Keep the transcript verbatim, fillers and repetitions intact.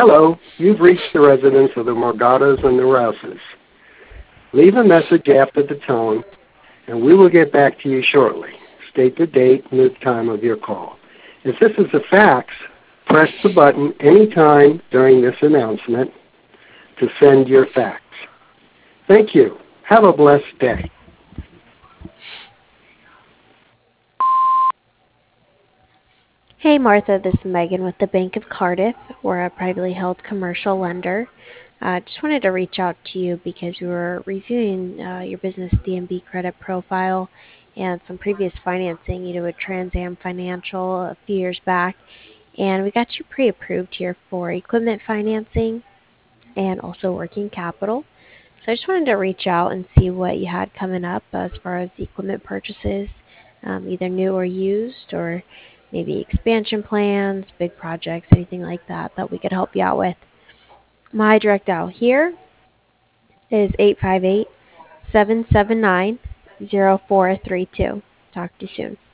Hello, you've reached the residence of the Morgatos and the Rouses. Leave a message after the tone, and we will get back to you shortly. State the date and the time of your call. If this is a fax, press the button anytime during this announcement to send your fax. Thank you. Have a blessed day. Hey Martha, this is Megan with the Bank of Cardiff. We're a privately held commercial lender. I uh, just wanted to reach out to you because we were reviewing uh, your business D M B credit profile and some previous financing you did with Trans Am Financial a few years back. And we got you pre-approved here for equipment financing and also working capital. So I just wanted to reach out and see what you had coming up as far as equipment purchases, um, either new or used, or maybe expansion plans, big projects, anything like that that we could help you out with. My direct dial here is eight five eight, seven seven nine, zero four three two. Talk to you soon.